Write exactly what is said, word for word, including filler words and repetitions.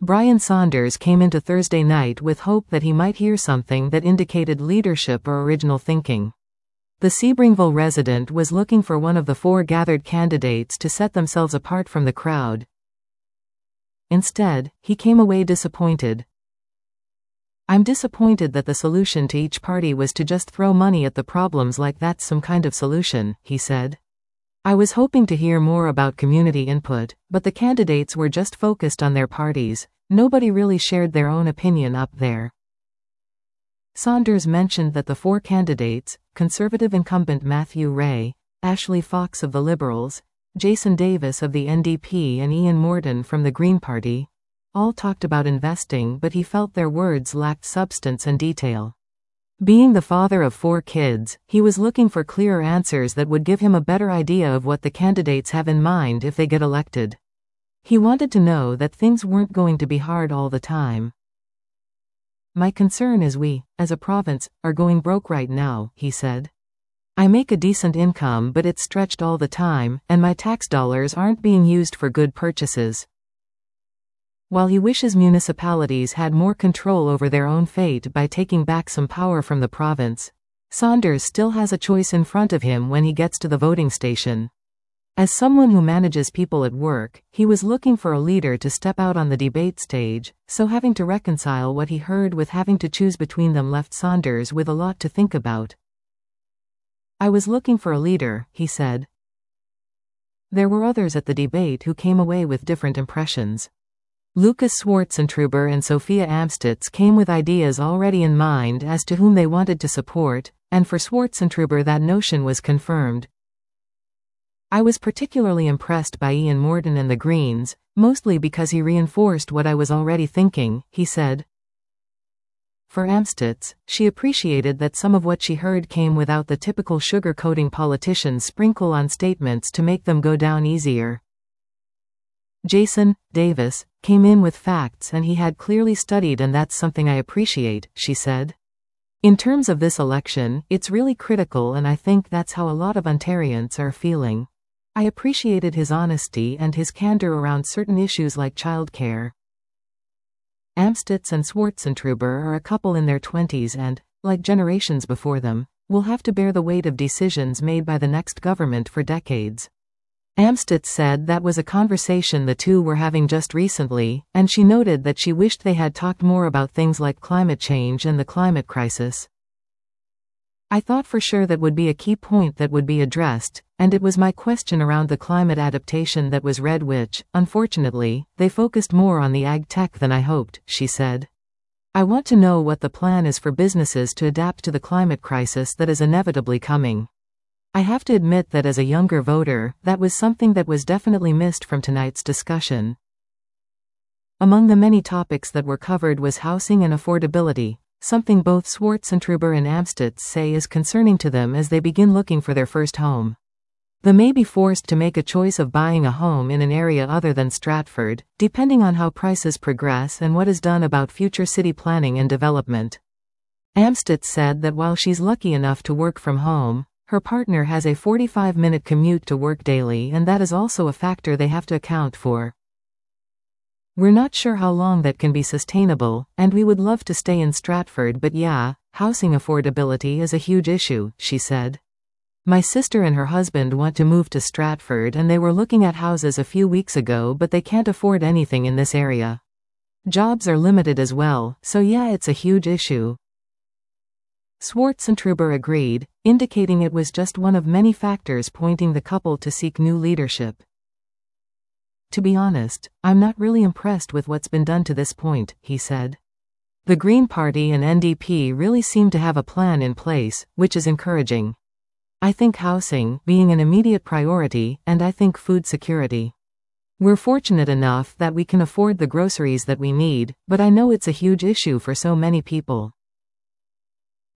Brian Saunders came into Thursday night with hope that he might hear something that indicated leadership or original thinking. The Sebringville resident was looking for one of the four gathered candidates to set themselves apart from the crowd. Instead, he came away disappointed. "I'm disappointed that the solution to each party was to just throw money at the problems like that's some kind of solution," he said. "I was hoping to hear more about community input, but the candidates were just focused on their parties. Nobody really shared their own opinion up there." Saunders mentioned that the four candidates, Conservative incumbent Matthew Ray, Ashley Fox of the Liberals, Jason Davis of the N D P and Ian Morton from the Green Party, all talked about investing, but he felt their words lacked substance and detail. Being the father of four kids, he was looking for clearer answers that would give him a better idea of what the candidates have in mind if they get elected. He wanted to know that things weren't going to be hard all the time. "My concern is we, as a province, are going broke right now," he said. "I make a decent income but it's stretched all the time, and my tax dollars aren't being used for good purchases." While he wishes municipalities had more control over their own fate by taking back some power from the province, Saunders still has a choice in front of him when he gets to the voting station. As someone who manages people at work, he was looking for a leader to step out on the debate stage, so having to reconcile what he heard with having to choose between them left Saunders with a lot to think about. "I was looking for a leader," he said. There were others at the debate who came away with different impressions. Lucas Schwartzentruber and Sophia Amstutz came with ideas already in mind as to whom they wanted to support, and for Schwartzentruber that notion was confirmed. "I was particularly impressed by Ian Morton and the Greens, mostly because he reinforced what I was already thinking," he said. For Amstutz, she appreciated that some of what she heard came without the typical sugar-coating politicians sprinkle on statements to make them go down easier. Jason Davis came in with facts and he had clearly studied, and that's something I appreciate, she said. "In terms of this election, it's really critical, and I think that's how a lot of Ontarians are feeling. I appreciated his honesty and his candor around certain issues like childcare." Amstutz and Schwartzentruber are a couple in their twenties and, like generations before them, will have to bear the weight of decisions made by the next government for decades. Amstutz said that was a conversation the two were having just recently, and she noted that she wished they had talked more about things like climate change and the climate crisis. "I thought for sure that would be a key point that would be addressed, and it was my question around the climate adaptation that was read, which, unfortunately, they focused more on the ag tech than I hoped," she said. "I want to know what the plan is for businesses to adapt to the climate crisis that is inevitably coming." I have to admit that as a younger voter, that was something that was definitely missed from tonight's discussion. Among the many topics that were covered was housing and affordability, something both Schwartzentruber and Amstutz say is concerning to them as they begin looking for their first home. They may be forced to make a choice of buying a home in an area other than Stratford, depending on how prices progress and what is done about future city planning and development. Amstutz said that while she's lucky enough to work from home, her partner has a forty-five minute commute to work daily, and that is also a factor they have to account for. "We're not sure how long that can be sustainable, and we would love to stay in Stratford, but yeah, housing affordability is a huge issue," she said. "My sister and her husband want to move to Stratford, and they were looking at houses a few weeks ago, but they can't afford anything in this area. Jobs are limited as well, so yeah, it's a huge issue." Schwartzentruber agreed, indicating it was just one of many factors pointing the couple to seek new leadership. "To be honest, I'm not really impressed with what's been done to this point," he said. "The Green Party and N D P really seem to have a plan in place, which is encouraging. I think housing being an immediate priority, and I think food security. We're fortunate enough that we can afford the groceries that we need, but I know it's a huge issue for so many people."